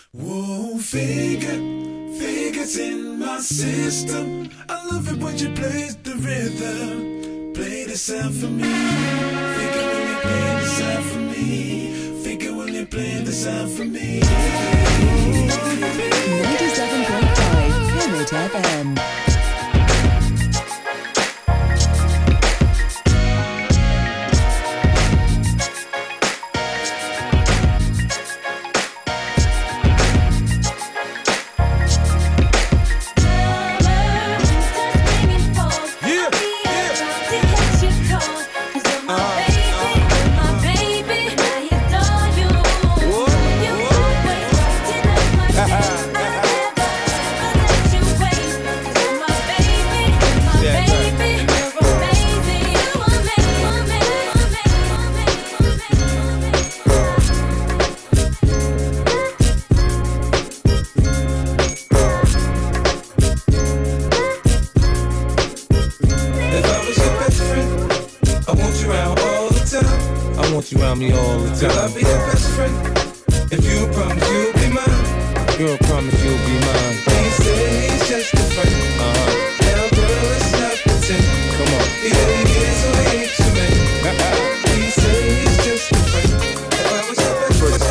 Whoa, figures in my system. I love it when you play the rhythm. Play the sound for me. Figure when you play the sound for me. Figure when you play the sound for me. 97.5 Hit FM. You around me all the time. Girl, I'll be your best friend. If you promise you'll be mine. Girl, promise you'll be mine. He said he's just a friend. Now girl, let's not pretend. Come on. He ain't here, so he ain't too many. He said he's just a friend. If I was your best friend.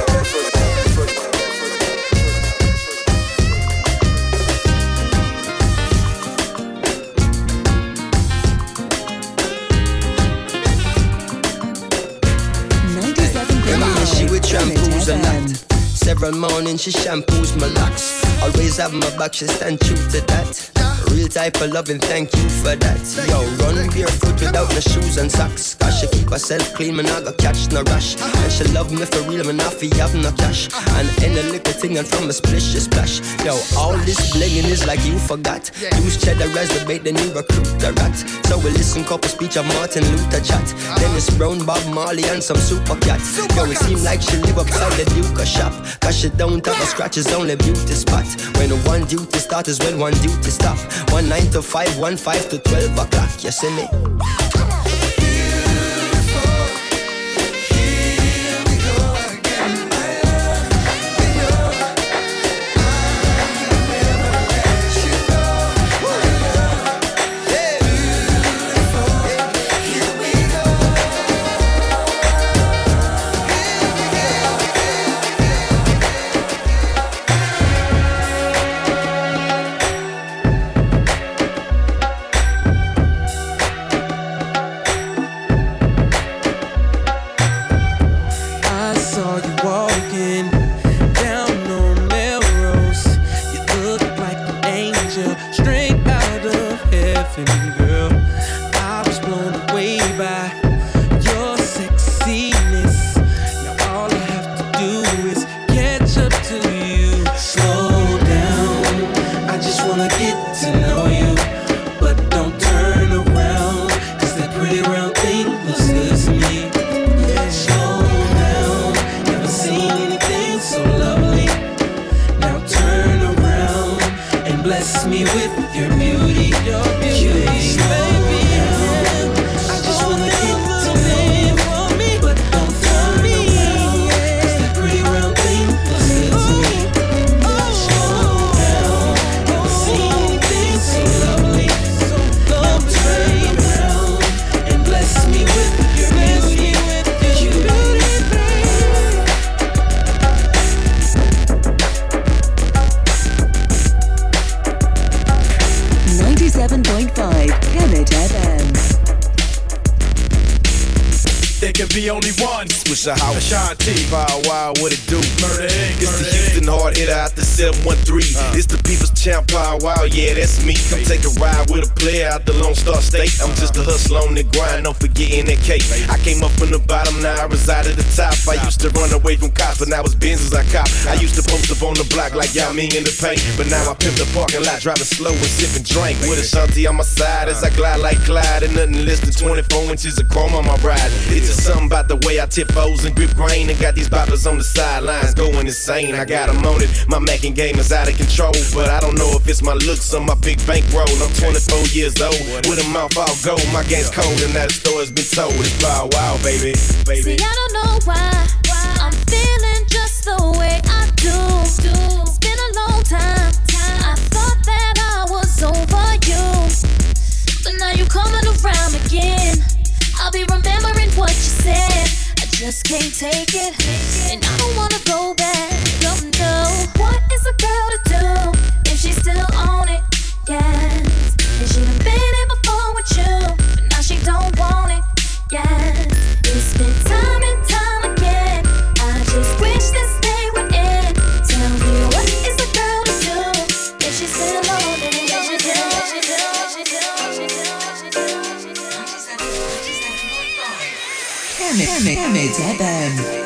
97.5 She with shampoos Hit and FM. that. Several mornings she shampoos my locks. Always have my back, she stand true to that. Real type of loving, thank you for that. Yo, run barefoot without no shoes and socks. Cause she keep herself clean, man, I got catch no rush. And she love me for real, man, I feel have no cash. And any little thing and from a splish, she splash. Yo, all this blinging is like you forgot. Use cheddar as the bait, then you recruit the rat. So we listen couple speech of Martin Luther chat. Dennis Brown, Bob Marley and some super cat. Yo, it seem like she live upside the Duke shop. Cause she don't have a scratch, it's only beauty spot. When one duty start is when one duty stop. 1 9 to 5, 1 5 to 12 o'clock, you see me? Ashanti, Bow Wow, what it do? Murder Inc. It's the Houston hard hitter out the 713. It's the people's champ, Bow Wow, yeah, that's me. Come take a ride with a player out the Lone Star State. I'm just a hustler on the grind, don't forgetting that cake. I came up from the bottom, now I reside at the top. I used to run away from cops, but now it's Benz's I cop. I used to post up on the block like y'all me in the paint, but now I pimp the parking lot, driving slow and sipping drink. With Ashanti on my side as I glide like Clyde, and nothing less than 24 inches of chrome on my ride. It's just something about the way I tip foes and grip grain, and got these boppers on the sidelines going insane. I got them on it, my macking game is out of control, but I don't know if it's my looks or my big bankroll. I'm 24 years old, with a mouth all gold. My game's cold and that story's been told. It's Bow Wow, baby. See, I don't know why I'm feeling just the way I do. can't take it, and I don't wanna go back. Don't know what is a girl to do if she's still on it. Yes, and she done been here before with you, but now she don't want it. Yes, it's been time and time again. I just wish this day would end. Tell me what is a girl to do if she's still on it? Kemet FM.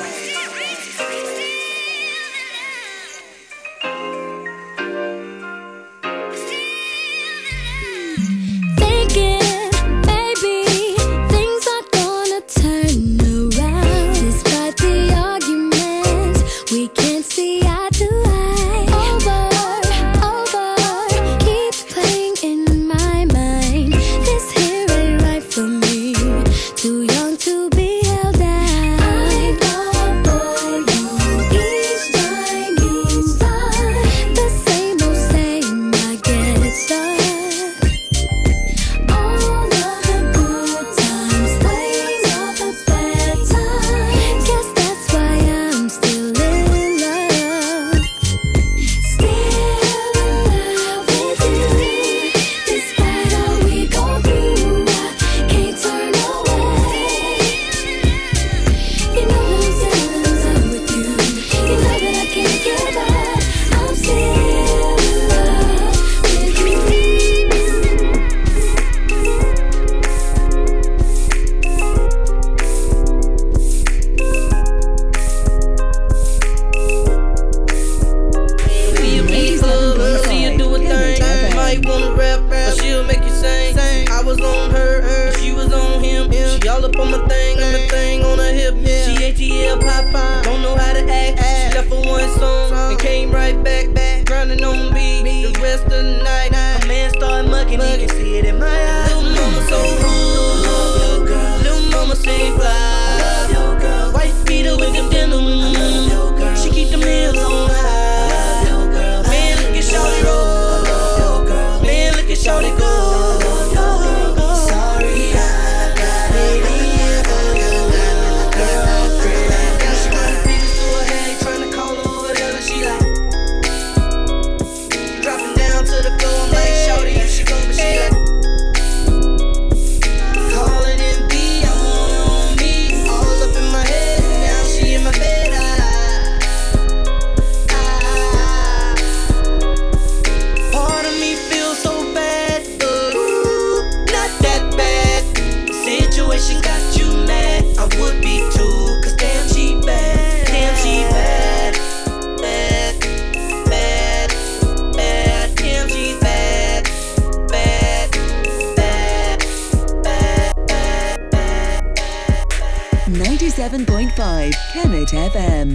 FM.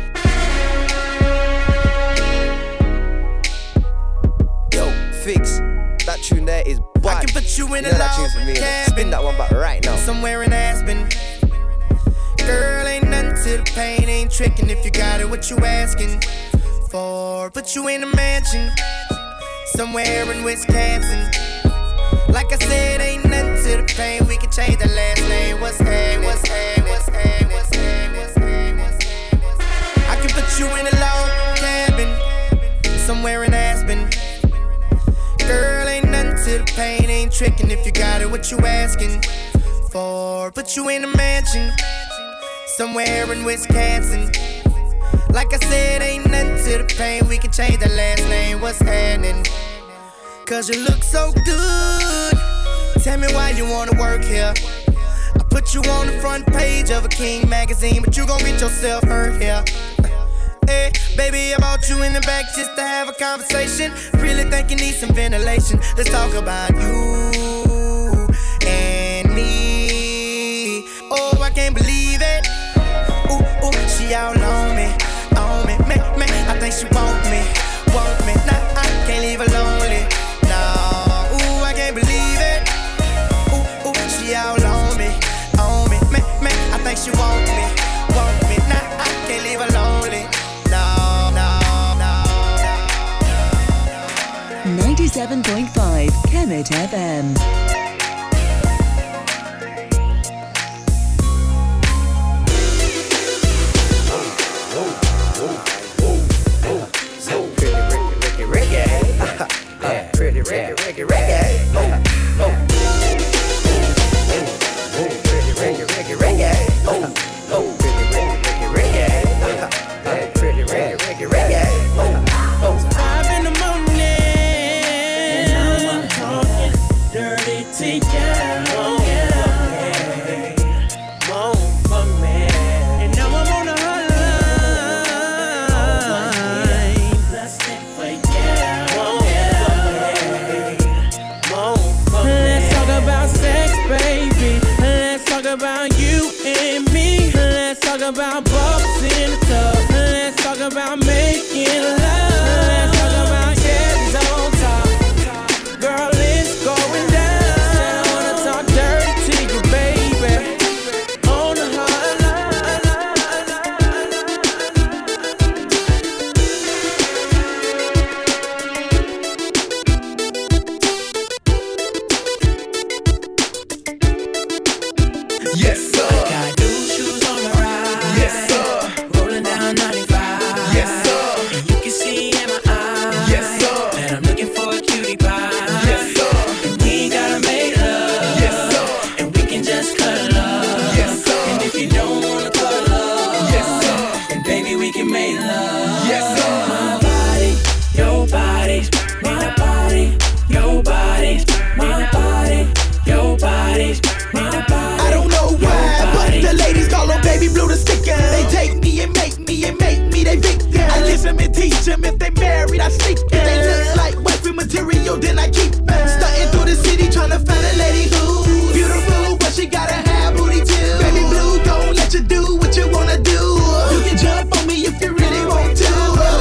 Yo, Fix, that tune there is bad. I can put you in a that tune's for me. Spin that one back right now. Somewhere in Aspen. Girl, ain't nothing to the pain, ain't tricking if you got it, what you asking for? Put you in a mansion, somewhere in Wisconsin. Like I said, ain't nothing to the pain, we can change the last name. What's happening? What's happening? What's happening? What's happening? What's happening? What's happening? I can put you in a log cabin, somewhere in Aspen. Girl, ain't nothing to the pain, ain't tricking if you got it, what you asking for? Put you in a mansion, somewhere in Wisconsin. Like I said, ain't nothing to the pain, we can change the last name. What's happening? Cause you look so good. Tell me why you wanna work here. I put you on the front page of a King magazine, but you gon' get yourself hurt here. Hey, baby, I brought you in the back just to have a conversation. Really think you need some ventilation. Let's talk about you and me. Oh, I can't believe it. Ooh, ooh, she all on me, me. I think she want me. Nah, I can't leave her lonely. No, ooh, I can't believe it. Ooh, she all on me, me. I think she want me. Nah, I can't leave her lonely. No. 97.5 Kemet FM. About bubbles in the tub. Let's talk about making love. Let's talk about yes on top. Girl, it's going down. I wanna talk dirty to you, baby. On the hotline. Yes, sir. Got new shoes on my ride. Yes, sir. Rolling down 95. Yes, sir. And you can see in my eyes. Yes, sir. That I'm looking for a cutie pie. Yes, sir. And we ain't gotta make love. Yes, sir. And we can just cuddle up. Yes, sir. And if you don't wanna cuddle up, yes, sir. Then baby we can make love. Yes, sir. My body, your body, my body, your body, my body, your body, my body. I don't know why, but the ladies call on Baby Blue the sticker. They take me and make me they victim. I listen and teach them. If they married, I sneak them. If they look like wifey material, then I keep them. Stunting through the city trying to find a lady who's beautiful, but she gotta have booty too. Baby Blue don't let you do what you wanna do. You can jump on me if you really want to.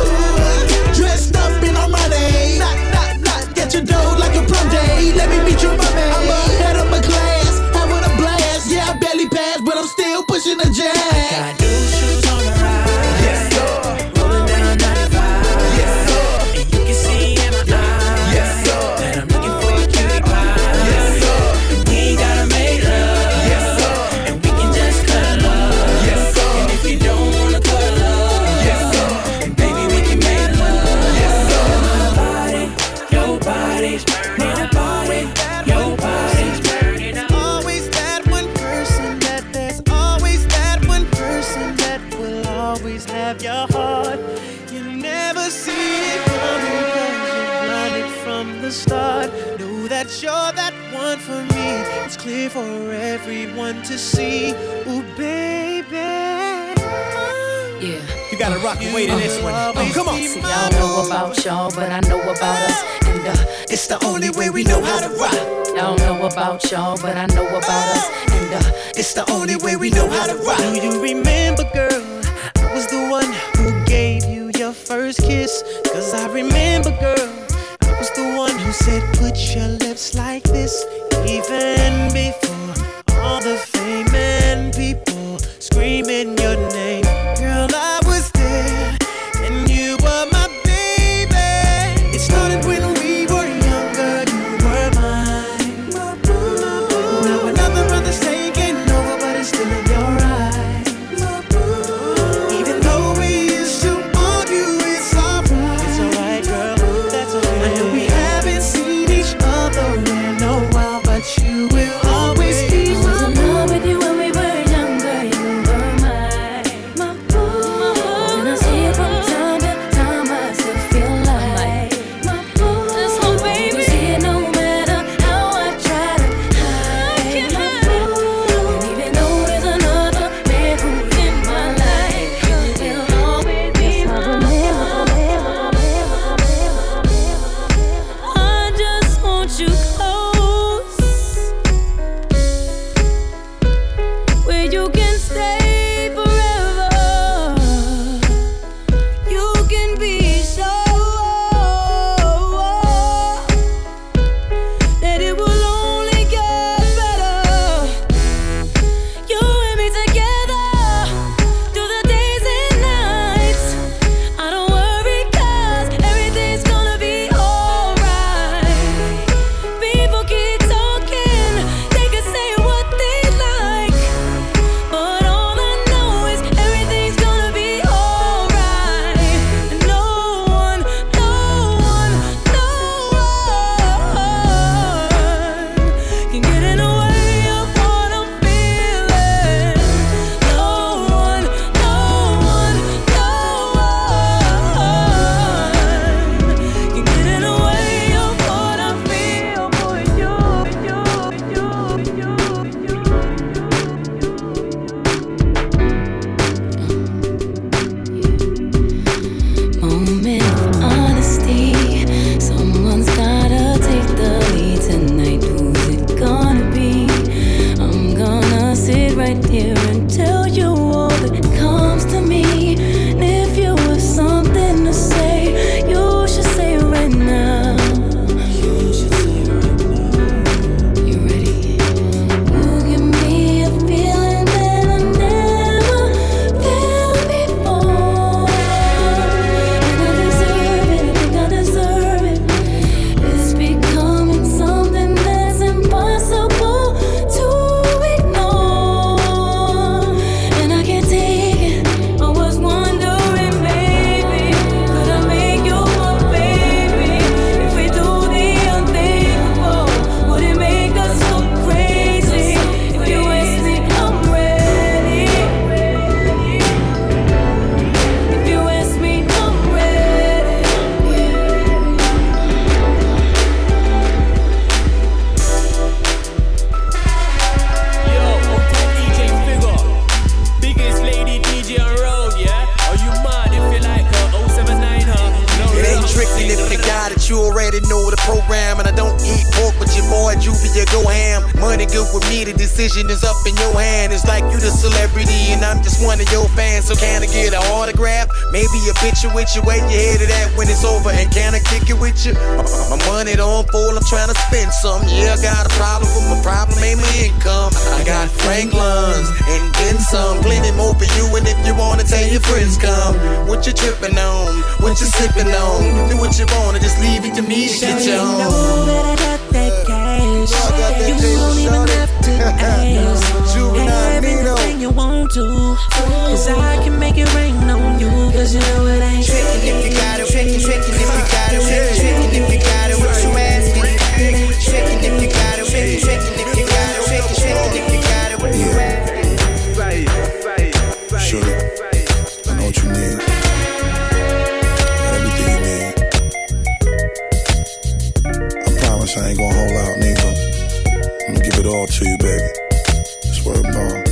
Dressed up in our money, not, get your dough like a prom day. Let me meet your mommy. I'm ahead of my class, having a blast. Yeah, I barely passed, but I'm still pushing the jazz. Got new shoes on the ride. Yes, sir. Rolling down 95. Yes, sir. And you can see in my eyes. Yes, sir. That I'm looking for a cutie pie. Yes, sir. And we ain't gotta make love. Yes, sir. And we can just cuddle up. Yes, sir. And if you don't wanna cuddle up, yes, sir. Then baby we can make love. Yes, sir. My body, your body, my body, your body. Always that one person that there's always that one person that will always have your heart. You never see it coming 'cause you're blinded from the start. Know that you're that one for me. It's clear for everyone to see. Ooh, baby. Yeah. You gotta rock and wait in this one. Come on. See, y'all know about y'all, but I know about us. And it's the only way we know how to rock. Y'all know about y'all, but I know about us. And it's the only way we know how to rock. Do you remember, girl? I was the one who gave you your first kiss. 'Cause I remember, girl, I was the one who said, put your lips like this. Even before all the fame and people screaming your name. Girl, I was there, and you were my baby. It started when we were younger, you were mine. Now another brother's taking over, but it's still in your eyes. Even though we used to argue, it's alright. It's alright, girl, that's alright. I know we haven't seen each other in a while, but you will always be my you already know the program. And I don't eat pork, but your boy Juvia go ham. Money good with me, the decision is up in your hand. It's like you the celebrity and I'm just one of your fans. So can I get an autograph? Maybe a picture with you, where you headed at when it's over. And can I kick it with you? My money don't fold, I'm trying to spend some. Yeah, I got a problem, but my problem ain't my income. I got Franklin's and then some. Plenty more for you, and if you wanna tell your friends come. What you tripping on? What you sipping on? Do what you wanna, just leave it to me to get you on. You know that I got that cash. You don't even have to ask. Have everything you want to, cause I can make it rain on you. Cause you know it ain't trickin' if you got it, trickin' if you got it, trickin' if you got it, what you asking? Trickin' if you got it, trickin' if you got it, trickin' if you got it, what you asking? Sugar, I know what you need. Got everything you need. I promise I ain't gonna hold out, nigga. I'm gonna give it all to you, baby. Swear ball.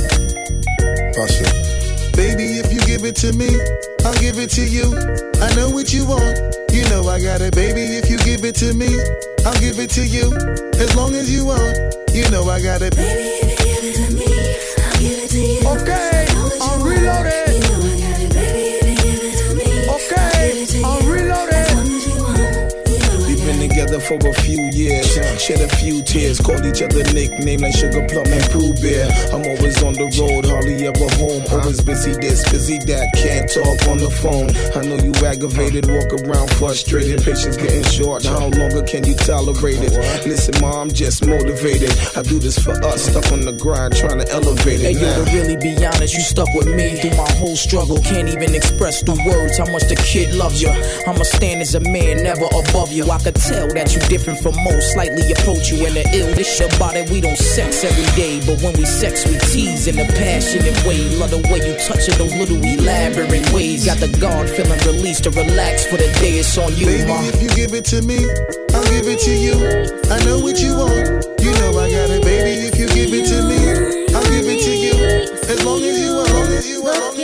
Bust it. Baby, if you give it to me, I'll give it to you. I know what you want. You know I got it, baby. If you give it to me, I'll give it to you. As long as you want, you know I got it. Baby, if you give it to me, I'll give it to you. Okay, I'm reloaded. You know I got it, baby. If you give it to me, Okay, I'm reloaded. as long as you want, you know I We've been together for a few years, shed a few tears, called each other nicknames like Sugar Plum and Pooh Bear. I'm always on the road, hardly ever home. Always busy this, busy that, can't talk on the phone. I know you aggravated, walk around frustrated. Patience getting short, how longer can you tolerate it? Listen, ma, I'm just motivated. I do this for us, stuck on the grind, trying to elevate it. Hey, yo, to really be honest, you stuck with me through my whole struggle. Can't even express through words how much the kid loves you. I'ma stand as a man, never above you. I could tell that you different from most, slightly approach you in the ill. This shit about it, we don't sex every day, but when we sex, we tease in a passionate way. Love the way you touch it, those little elaborate ways. Got the guard feeling released to relax for the day. It's on you, baby, ma. if you give it to me, I'll give it to you. I know what you want. You know I got it, baby. If you give it to me, I'll give it to you. As long as you want, as long as you want. look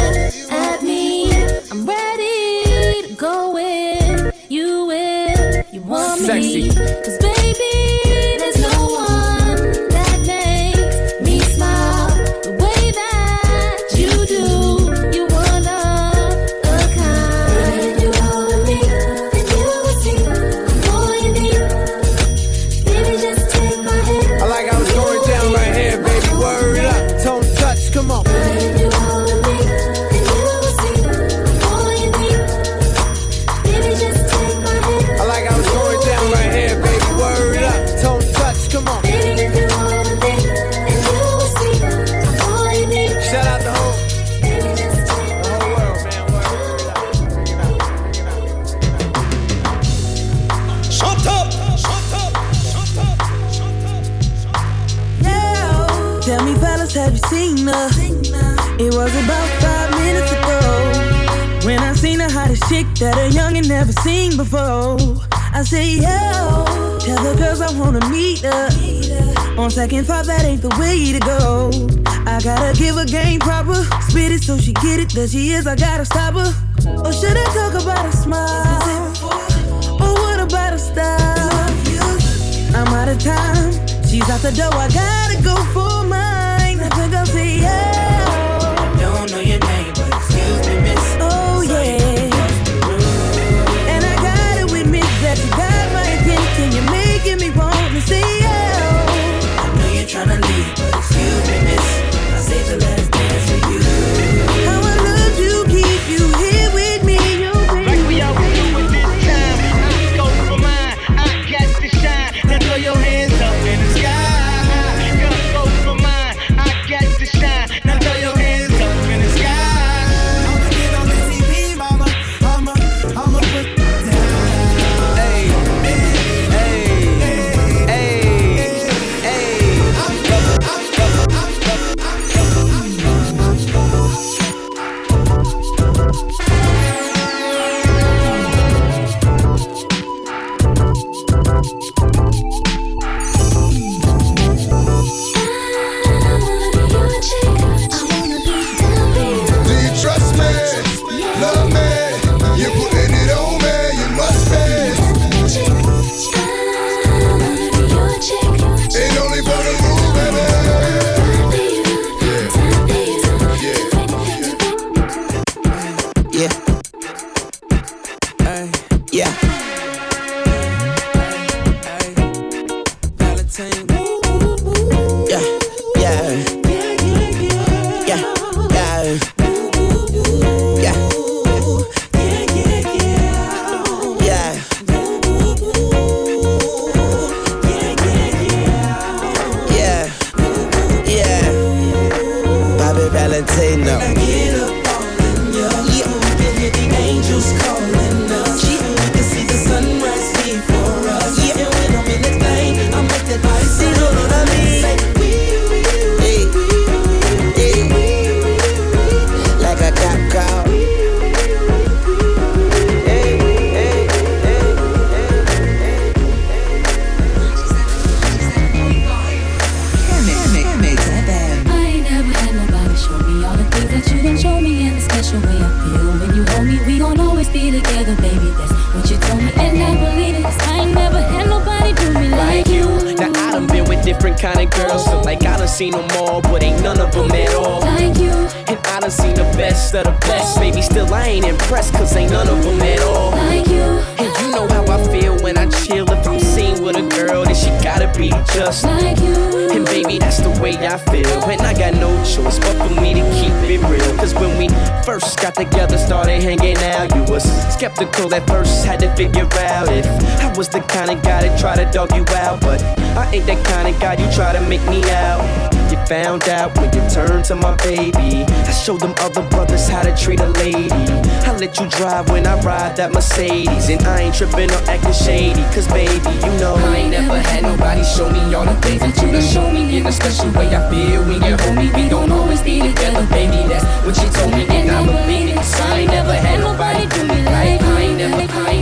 at me. I'm ready to go where you will. You want me? Cause baby, there's no one that makes me smile the way that you do. You one of a kind. When you hold me, then you will see I'm all you need. Baby, just take my hand. I like how it's going down right here, baby. Word up, tone touch, come on. When you hold me, then you will see I'm all you need. Baby, just take my hand. I like how it's going down right here, baby. Word up, tone touch, come on. Baby, if you wanna be, then you will see I'm all you need. Shout out the whole Baby, just take my hand. world, man. Word up. Shut up, shut up, shut up, shut up. Yeah. Tell me, fellas, have you seen her? It was about 5 minutes ago when I seen the hottest chick that a youngin' never seen before. I say, yo, tell the girls I wanna meet her. On second thought, that ain't the way to go. I gotta give her game proper, spit it so she get it. There she is, I gotta stop her. Or should I talk about a smile? Or what about a style? I'm out of time, she's out the door, I gotta go for mine. I think I'll say, yeah. I don't know your name, but excuse me, miss. Oh yeah. And I gotta admit that you got my attention. You're making me want to say yeah. I know you're tryna leave, but excuse me, miss. I saved the last dance for you. How I love to keep you here with me, you baby. Like we always do it this time. I go for mine. I got to shine. Now throw your hands up in the sky. Yeah. Valentino. I get up all in your mood, can hear the angels calling us. We can see the sunrise before us. And when I'm in the plane, I make that body say, you know what I mean? Say, like a cop call. You done show me in a special way I feel when you hold me. We gon' always be together, baby. That's what you told me, and I believe it. 'Cause I ain't never had nobody do me like you. Now I done been with different kind of girls, so like I done seen them all, but ain't none of them at all like you. And I done seen the best of the best, baby. Still I ain't impressed, 'cause ain't none of them at all like you. And you know how I feel when I chill. If I'm seen with a girl, then she gotta be just like you. And baby, that's the way I feel, and I got no choice but for me to keep it real. 'Cause when we first got together, started hanging out, you was skeptical at first, had to figure out if I was the kind of guy that try to dog you out. But I ain't that kind of guy you try to make me out. You found out when you turned to my baby. I showed them other brothers how to treat a lady. I let you drive when I ride that Mercedes, and I ain't tripping or acting shady. 'Cause baby, you know I ain't never had nobody show me all the things that you done show me in a special way I feel when you hold me. We gon' always be together, baby. That's what you told me, and I believe it. 'Cause I ain't never had nobody do me like I ain't never.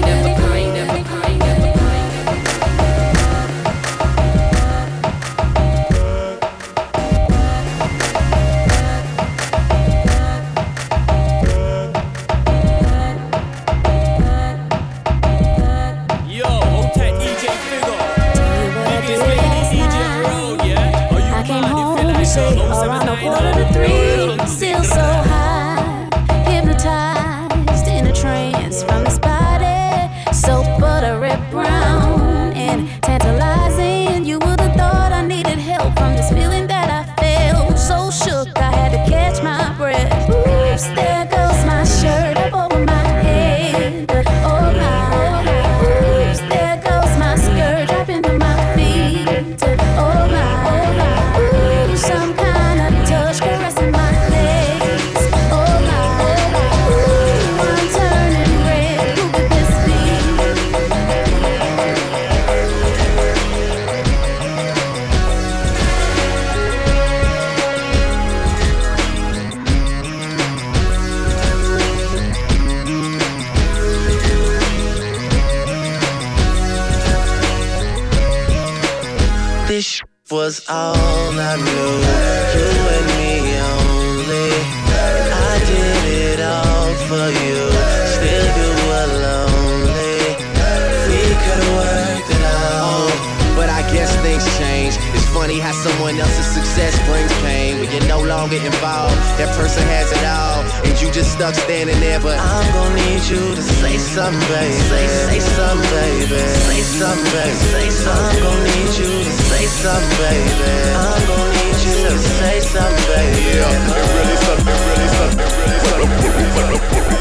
Around a 2:45, still so high, hypnotized in a trance from this body, so buttery brown and tantalizing. You would've thought I needed help from this feeling that I felt. So shook, I had to catch my breath. Oops, there goes my shirt up over my head. Oh my, oops, there goes my skirt dropping to my feet. Oh my, ooh, some kind of touch caressing my legs. Oh my, ooh, I'm turning red. Who could this be? This was all I knew, you and me only. I did it all for you, still you were lonely. We could've worked it out, but I guess things change. It's funny how someone else's success brings pain when you're no longer involved. That person has it all, and you just stuck standing there. But I'm gon' need you to say something, baby. Say something, baby. Say something, baby. Say something. I'm gon' need you to say something, baby. I'm gon' need you to say something, baby. Yeah, really something, really something, really something.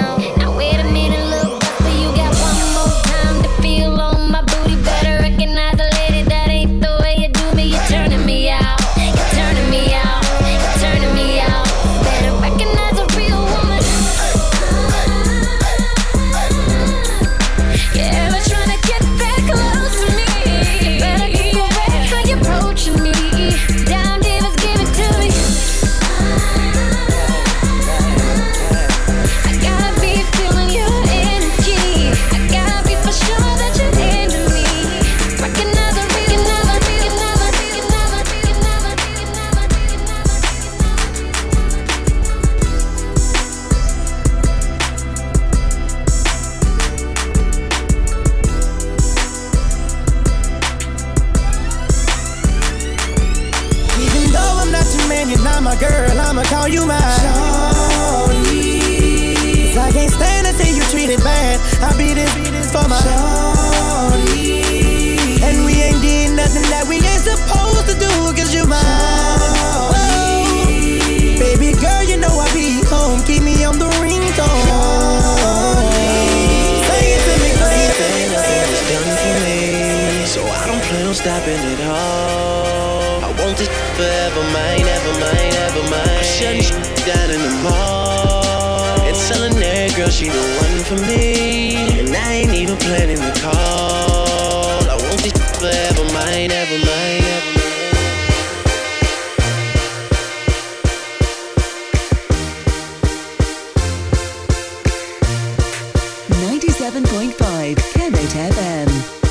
Now wait a minute, look, but you got one more time to feel on my booty. Better recognize my girl, I'ma call you mine. Shorty, 'cause I can't stand to see you treated bad. I be this for my shorty, and we ain't did nothing that we ain't supposed to do, 'cause you mine. Baby girl, you know I be home, keep me on the ringtone. Sing it to me, Everything I said is done for me, so I don't plan on stopping at all. I want this forever mine, ever mine, ever mine. I'm shutting down in the mall and telling that girl she the one for me, and I ain't even planning the call. I want this forever mine, ever mine, ever mine. 97.5 Kemet FM.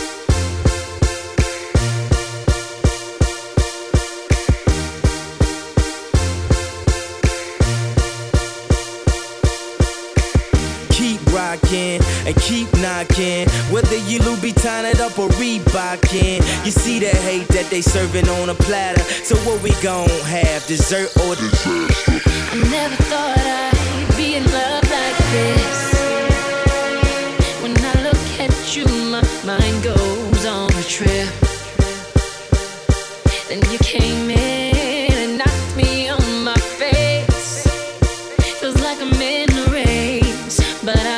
And keep knocking, whether you Louboutin it up or Reebokin. You see the hate that they serving on a platter. So what we gon' have, dessert or disaster? I never thought I'd be in love like this. When I look at you, my mind goes on a trip. Then you came in and knocked me on my face. Feels like I'm in a race, but I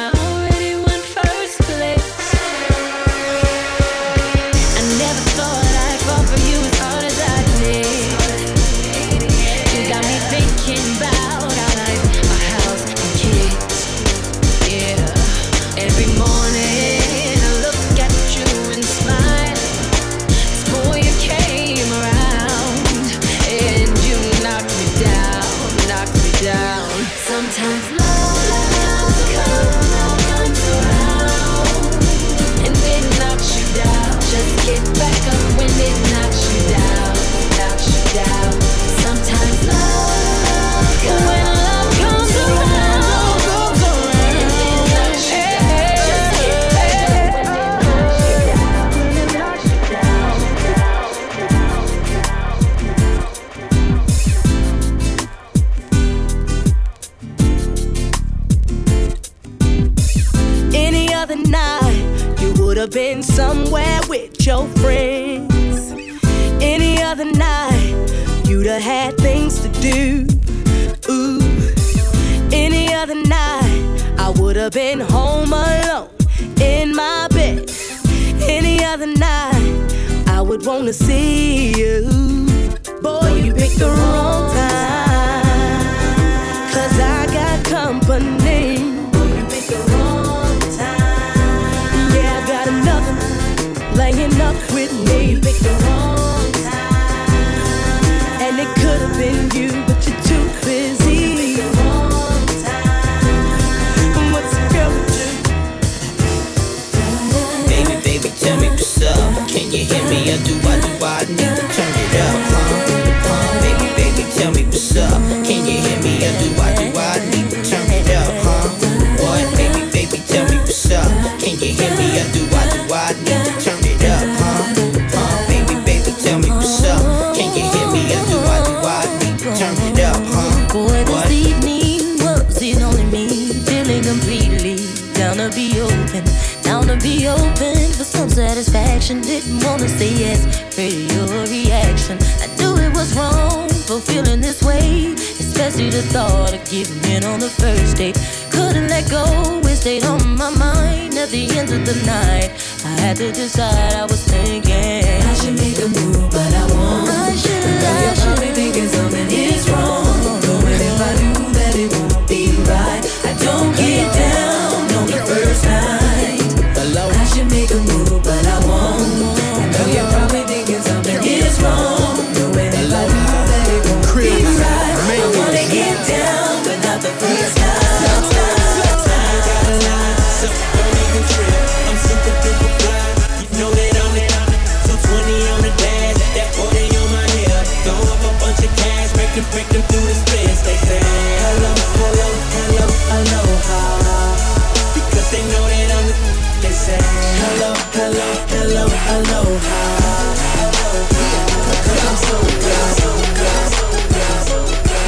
been somewhere with your friends. Any other night, you'd have had things to do. Ooh. Any other night, I would have been home alone in my bed. Any other night, I would wanna see you. Boy, you picked the wrong time, 'cause I got company. Laying up with me, you picked the wrong time, and it could have been you, but you're too busy. You picked the wrong time. What's the girl with you? Baby, baby, tell me what's up. Can you hear me? I do, I need to turn it up, huh? Baby, baby, tell me what's up. Can you hear me? I do, I need to turn it up, huh? Boy, baby, baby, tell me what's up. Can you hear me? I do, I need to turn it up, huh? Baby, baby, tell me what's up. Can you hear me? I do, I need to turn it up, huh? Boy, this evening was it only me, feeling completely down to be open for some satisfaction. Didn't wanna say yes, pretty your reaction. I knew it was wrong for feeling this way, especially the thought of giving in on the first date. Couldn't let go, it stayed on my mind. At the end of the night, I had to decide. I was thinking I should make a move, but I won't. I should. You're probably thinking something is wrong, knowing if I do that it won't be right. I don't get down on the first night. I should make a move, but I won't. I know you're probably thinking something is wrong, knowing if I do that it won't be right. I wanna get down, but not the first time. I'm super duper fly, you know that I'm it. So 20 on the dash, that 40 on my hip. Throw up a bunch of cash, break them through the splits. They say hello, hello, hello, aloha, because they know that I'm the. They say hello, hello, hello, aloha, because I'm so fly, so fly, so fly, so fly.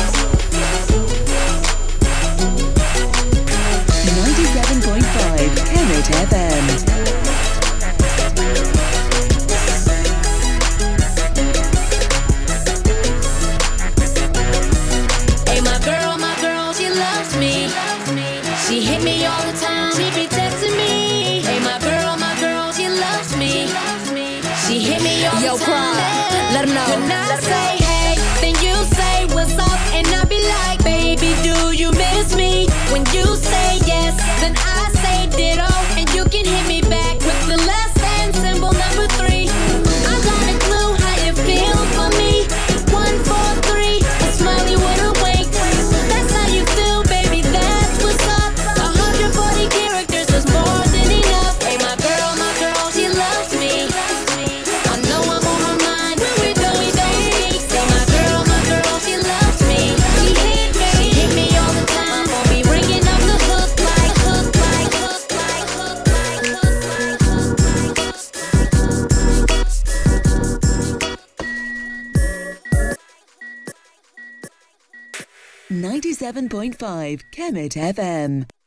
When I say hey, then you say what's up, and I be like, baby, do you miss me? When you say yes, then I say ditto, and you can hit me back with the less than symbol number 3. I got a clue how you feel for me. 1, 4, 3, a smiley with a wink. That's how you feel, baby. That's what's up. 140 characters is more than enough. Hey, my girl, she loves me. I know I'm on her mind when we don't speak. Say, my girl, she loves me. She hit me all the time. Won't be ringing up the hook like, hook like, hook like, hook like, hook like, hook like. 97.5 Kemet FM.